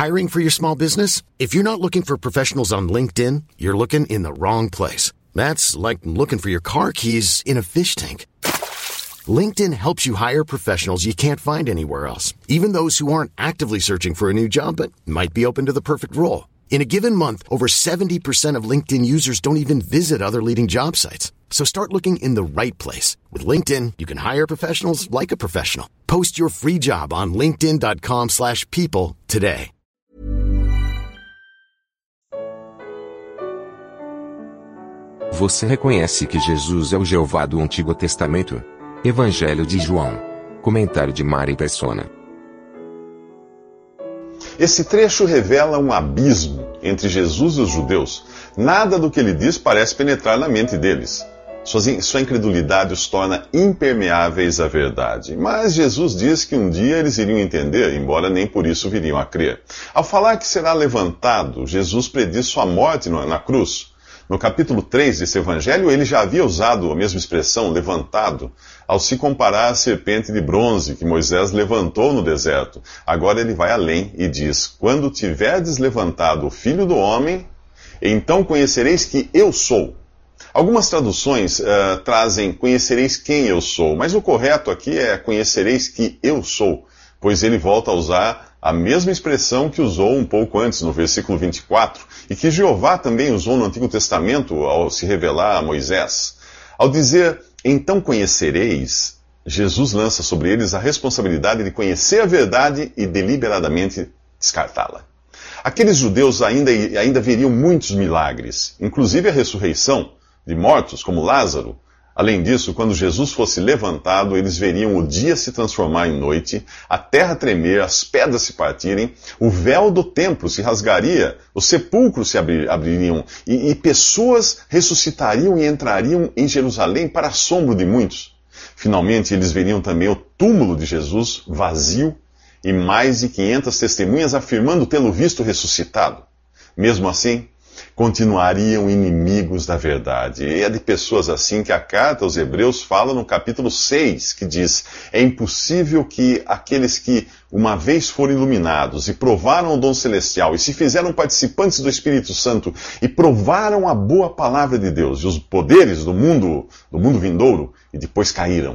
Hiring for your small business? If you're not looking for professionals on LinkedIn, you're looking in the wrong place. That's like looking for your car keys in a fish tank. LinkedIn helps you hire professionals you can't find anywhere else, even those who aren't actively searching for a new job but might be open to the perfect role. In a given month, over 70% of LinkedIn users don't even visit other leading job sites. So start looking in the right place. With LinkedIn, you can hire professionals like a professional. Post your free job on linkedin.com/people today. Você reconhece que Jesus é o Jeová do Antigo Testamento? Evangelho de João. Comentário de Mari Persona. Esse trecho revela um abismo entre Jesus e os judeus. Nada do que ele diz parece penetrar na mente deles. Sua incredulidade os torna impermeáveis à verdade. Mas Jesus diz que um dia eles iriam entender, embora nem por isso viriam a crer. Ao falar que será levantado, Jesus prediz sua morte na cruz. No capítulo 3 desse evangelho, ele já havia usado a mesma expressão, levantado, ao se comparar à serpente de bronze que Moisés levantou no deserto. Agora ele vai além e diz: quando tiverdes levantado o Filho do Homem, então conhecereis que eu sou. Algumas traduções trazem conhecereis quem eu sou, mas o correto aqui é conhecereis que eu sou, pois ele volta a usar a mesma expressão que usou um pouco antes, no versículo 24, e que Jeová também usou no Antigo Testamento ao se revelar a Moisés. Ao dizer, então conhecereis, Jesus lança sobre eles a responsabilidade de conhecer a verdade e deliberadamente descartá-la. Aqueles judeus ainda veriam muitos milagres, inclusive a ressurreição de mortos, como Lázaro. Além disso, quando Jesus fosse levantado, eles veriam o dia se transformar em noite, a terra tremer, as pedras se partirem, o véu do templo se rasgaria, os sepulcros se abririam, e pessoas ressuscitariam e entrariam em Jerusalém para assombro de muitos. Finalmente, eles veriam também o túmulo de Jesus vazio e mais de 500 testemunhas afirmando tê-lo visto ressuscitado. Mesmo assim, continuariam inimigos da verdade. E é de pessoas assim que a carta aos Hebreus fala no capítulo 6, que diz: é impossível que aqueles que uma vez foram iluminados e provaram o dom celestial e se fizeram participantes do Espírito Santo e provaram a boa palavra de Deus e os poderes do mundo vindouro e depois caíram,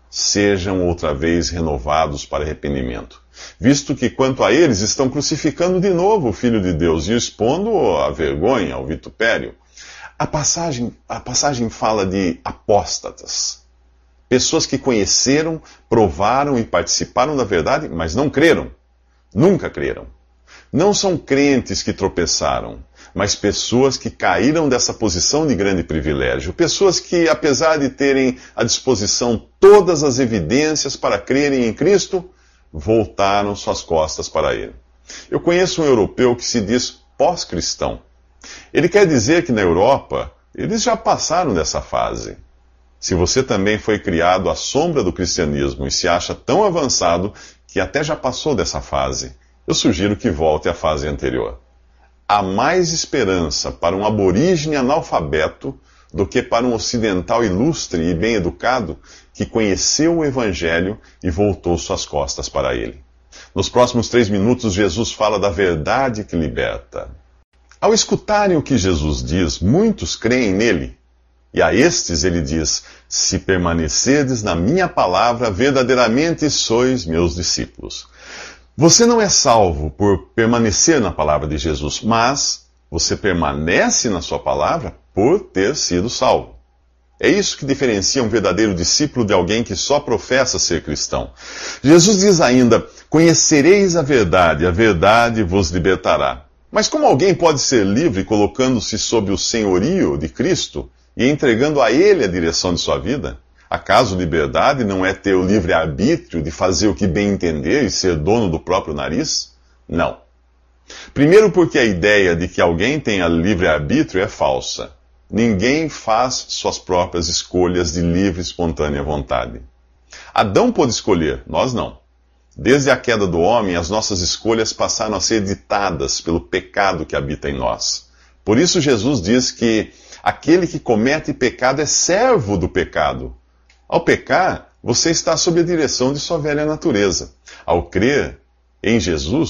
sejam outra vez renovados para arrependimento. Visto que, quanto a eles, estão crucificando de novo o Filho de Deus e o expondo à vergonha, ao vitupério. A passagem fala de apóstatas. Pessoas que conheceram, provaram e participaram da verdade, mas não creram. Nunca creram. Não são crentes que tropeçaram, mas pessoas que caíram dessa posição de grande privilégio. Pessoas que, apesar de terem à disposição todas as evidências para crerem em Cristo, voltaram suas costas para ele. Eu conheço um europeu que se diz pós-cristão. Ele quer dizer que na Europa, eles já passaram dessa fase. Se você também foi criado à sombra do cristianismo e se acha tão avançado que até já passou dessa fase, eu sugiro que volte à fase anterior. Há mais esperança para um aborígene analfabeto do que para um ocidental ilustre e bem educado que conheceu o Evangelho e voltou suas costas para ele. Nos próximos 3 minutos, Jesus fala da verdade que liberta. Ao escutarem o que Jesus diz, muitos creem nele. E a estes ele diz: se permanecerdes na minha palavra, verdadeiramente sois meus discípulos. Você não é salvo por permanecer na palavra de Jesus, mas você permanece na sua palavra por ter sido salvo. É isso que diferencia um verdadeiro discípulo de alguém que só professa ser cristão. Jesus diz ainda: conhecereis a verdade vos libertará. Mas como alguém pode ser livre colocando-se sob o senhorio de Cristo e entregando a Ele a direção de sua vida? Acaso liberdade não é ter o livre-arbítrio de fazer o que bem entender e ser dono do próprio nariz? Não. Primeiro porque a ideia de que alguém tenha livre-arbítrio é falsa. Ninguém faz suas próprias escolhas de livre e espontânea vontade. Adão pôde escolher, nós não. Desde a queda do homem, as nossas escolhas passaram a ser ditadas pelo pecado que habita em nós. Por isso Jesus diz que aquele que comete pecado é servo do pecado. Ao pecar, você está sob a direção de sua velha natureza. Ao crer em Jesus,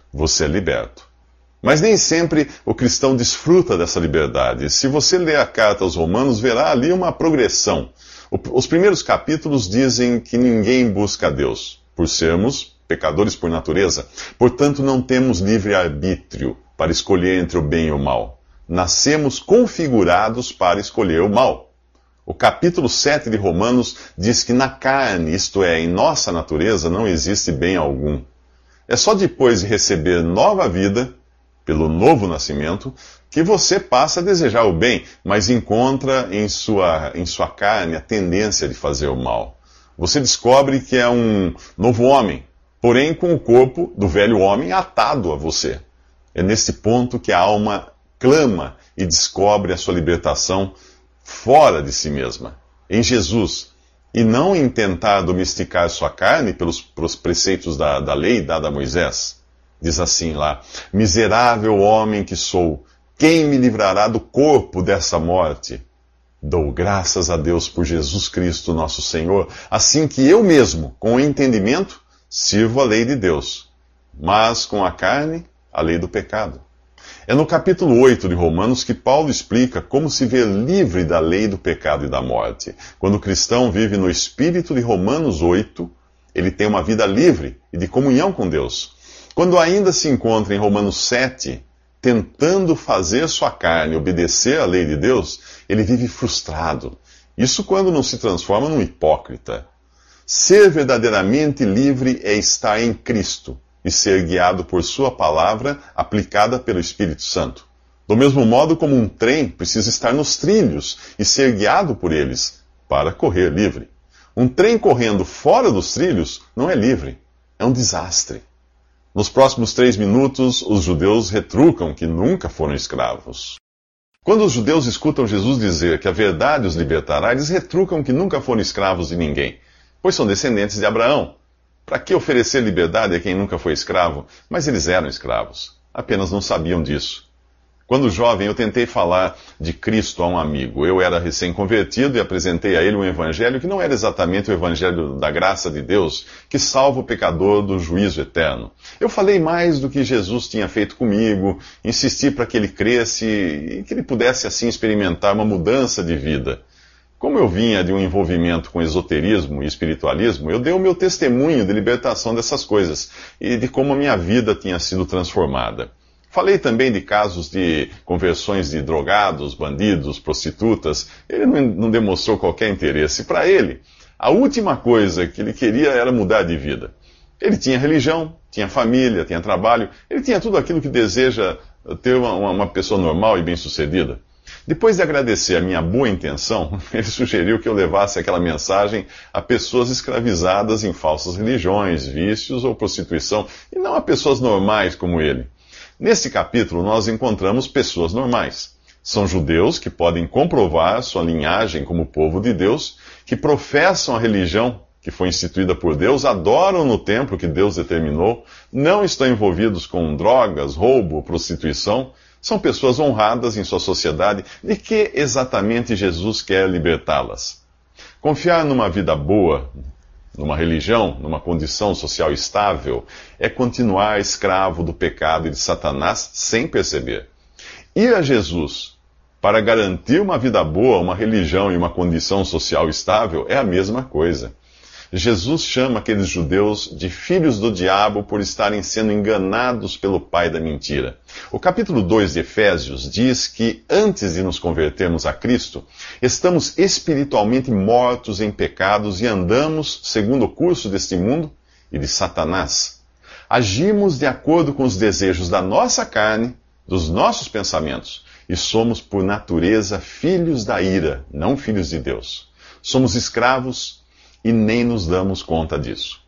você é liberto. Mas nem sempre o cristão desfruta dessa liberdade. Se você ler a carta aos Romanos, verá ali uma progressão. Os primeiros capítulos dizem que ninguém busca a Deus, por sermos pecadores por natureza. Portanto, não temos livre-arbítrio para escolher entre o bem e o mal. Nascemos configurados para escolher o mal. O capítulo 7 de Romanos diz que na carne, isto é, em nossa natureza, não existe bem algum. É só depois de receber nova vida, pelo novo nascimento, que você passa a desejar o bem, mas encontra em sua carne a tendência de fazer o mal. Você descobre que é um novo homem, porém com o corpo do velho homem atado a você. É nesse ponto que a alma clama e descobre a sua libertação fora de si mesma, em Jesus, e não em tentar domesticar sua carne pelos preceitos da lei dada a Moisés. Diz assim lá: miserável homem que sou, quem me livrará do corpo dessa morte? Dou graças a Deus por Jesus Cristo, nosso Senhor, assim que eu mesmo, com o entendimento, sirvo a lei de Deus, mas com a carne, a lei do pecado. É no capítulo 8 de Romanos que Paulo explica como se ver livre da lei do pecado e da morte. Quando o cristão vive no espírito de Romanos 8, ele tem uma vida livre e de comunhão com Deus. Quando ainda se encontra em Romanos 7, tentando fazer sua carne obedecer à lei de Deus, ele vive frustrado. Isso quando não se transforma num hipócrita. Ser verdadeiramente livre é estar em Cristo e ser guiado por sua palavra aplicada pelo Espírito Santo. Do mesmo modo como um trem precisa estar nos trilhos e ser guiado por eles para correr livre. Um trem correndo fora dos trilhos não é livre, é um desastre. Nos próximos 3 minutos, os judeus retrucam que nunca foram escravos. Quando os judeus escutam Jesus dizer que a verdade os libertará, eles retrucam que nunca foram escravos de ninguém, pois são descendentes de Abraão. Para que oferecer liberdade a quem nunca foi escravo? Mas eles eram escravos, apenas não sabiam disso. Quando jovem, eu tentei falar de Cristo a um amigo. Eu era recém-convertido e apresentei a ele um evangelho que não era exatamente o evangelho da graça de Deus, que salva o pecador do juízo eterno. Eu falei mais do que Jesus tinha feito comigo, insisti para que ele cresce e que ele pudesse assim experimentar uma mudança de vida. Como eu vinha de um envolvimento com esoterismo e espiritualismo, eu dei o meu testemunho de libertação dessas coisas e de como a minha vida tinha sido transformada. Falei também de casos de conversões de drogados, bandidos, prostitutas. Ele não demonstrou qualquer interesse. Para ele, a última coisa que ele queria era mudar de vida. Ele tinha religião, tinha família, tinha trabalho. Ele tinha tudo aquilo que deseja ter uma pessoa normal e bem-sucedida. Depois de agradecer a minha boa intenção, ele sugeriu que eu levasse aquela mensagem a pessoas escravizadas em falsas religiões, vícios ou prostituição, e não a pessoas normais como ele. Neste capítulo, nós encontramos pessoas normais. São judeus que podem comprovar sua linhagem como povo de Deus, que professam a religião que foi instituída por Deus, adoram no templo que Deus determinou, não estão envolvidos com drogas, roubo, prostituição. São pessoas honradas em sua sociedade. De que exatamente Jesus quer libertá-las? Confiar numa vida boa, numa religião, numa condição social estável, é continuar escravo do pecado e de Satanás sem perceber. Ir a Jesus para garantir uma vida boa, uma religião e uma condição social estável é a mesma coisa. Jesus chama aqueles judeus de filhos do diabo por estarem sendo enganados pelo pai da mentira. O capítulo 2 de Efésios diz que antes de nos convertermos a Cristo, estamos espiritualmente mortos em pecados e andamos segundo o curso deste mundo e de Satanás. Agimos de acordo com os desejos da nossa carne, dos nossos pensamentos, e somos por natureza filhos da ira, não filhos de Deus. Somos escravos e nem nos damos conta disso.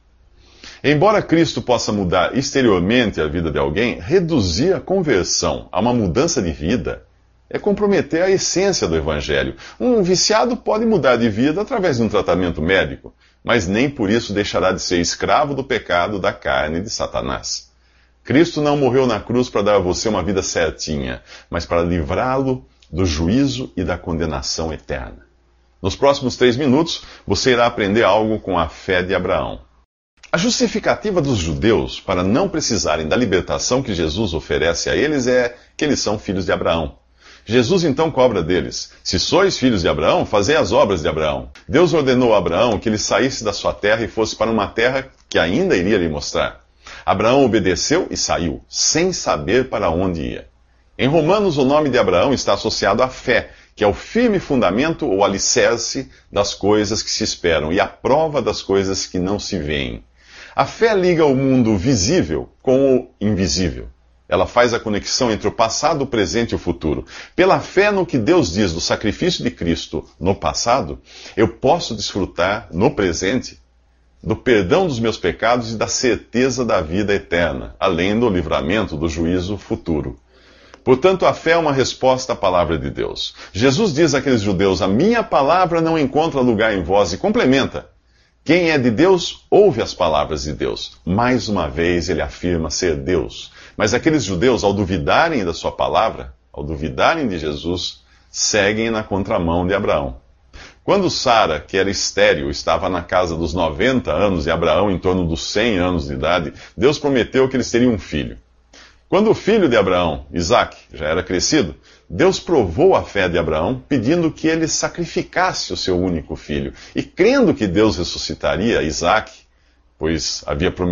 Embora Cristo possa mudar exteriormente a vida de alguém, reduzir a conversão a uma mudança de vida é comprometer a essência do Evangelho. Um viciado pode mudar de vida através de um tratamento médico, mas nem por isso deixará de ser escravo do pecado, da carne e de Satanás. Cristo não morreu na cruz para dar a você uma vida certinha, mas para livrá-lo do juízo e da condenação eterna. Nos próximos 3 minutos, você irá aprender algo com a fé de Abraão. A justificativa dos judeus para não precisarem da libertação que Jesus oferece a eles é que eles são filhos de Abraão. Jesus então cobra deles: se sois filhos de Abraão, fazei as obras de Abraão. Deus ordenou a Abraão que ele saísse da sua terra e fosse para uma terra que ainda iria lhe mostrar. Abraão obedeceu e saiu, sem saber para onde ia. Em Romanos, o nome de Abraão está associado à fé, que é o firme fundamento ou alicerce das coisas que se esperam e a prova das coisas que não se veem. A fé liga o mundo visível com o invisível. Ela faz a conexão entre o passado, o presente e o futuro. Pela fé no que Deus diz do sacrifício de Cristo no passado, eu posso desfrutar no presente do perdão dos meus pecados e da certeza da vida eterna, além do livramento do juízo futuro. Portanto, a fé é uma resposta à palavra de Deus. Jesus diz àqueles judeus: a minha palavra não encontra lugar em vós, e complementa: quem é de Deus, ouve as palavras de Deus. Mais uma vez ele afirma ser Deus. Mas aqueles judeus, ao duvidarem da sua palavra, ao duvidarem de Jesus, seguem na contramão de Abraão. Quando Sara, que era estéril, estava na casa dos 90 anos e Abraão em torno dos 100 anos de idade, Deus prometeu que eles teriam um filho. Quando o filho de Abraão, Isaque, já era crescido, Deus provou a fé de Abraão, pedindo que ele sacrificasse o seu único filho. E crendo que Deus ressuscitaria Isaque, pois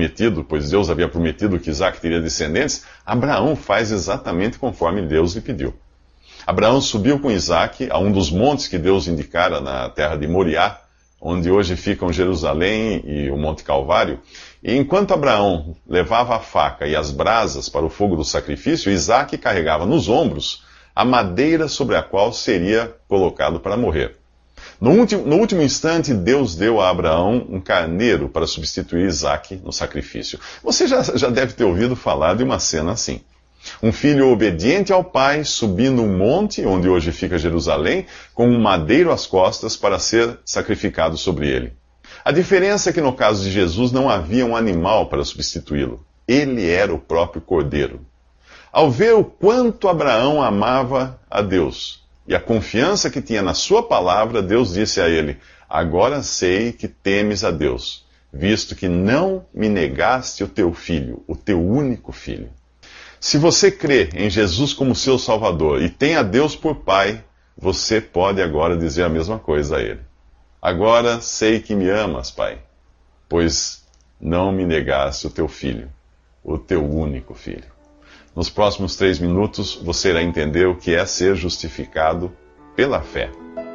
Deus havia prometido que Isaque teria descendentes, Abraão faz exatamente conforme Deus lhe pediu. Abraão subiu com Isaque a um dos montes que Deus indicara na terra de Moriá, onde hoje ficam Jerusalém e o Monte Calvário. E enquanto Abraão levava a faca e as brasas para o fogo do sacrifício, Isaque carregava nos ombros a madeira sobre a qual seria colocado para morrer. No último instante, Deus deu a Abraão um carneiro para substituir Isaque no sacrifício. Você já deve ter ouvido falar de uma cena assim. Um filho obediente ao pai, subindo um monte, onde hoje fica Jerusalém, com um madeiro às costas para ser sacrificado sobre ele. A diferença é que no caso de Jesus não havia um animal para substituí-lo. Ele era o próprio cordeiro. Ao ver o quanto Abraão amava a Deus e a confiança que tinha na sua palavra, Deus disse a ele: agora sei que temes a Deus, visto que não me negaste o teu filho, o teu único filho. Se você crê em Jesus como seu Salvador e tem a Deus por Pai, você pode agora dizer a mesma coisa a Ele. Agora sei que me amas, Pai, pois não me negaste o teu filho, o teu único filho. Nos próximos 3 minutos, você irá entender o que é ser justificado pela fé.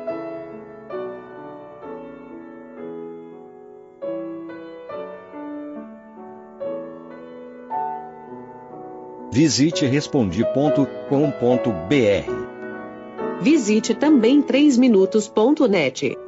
Visite Respondi.com.br. Visite também 3minutos.net.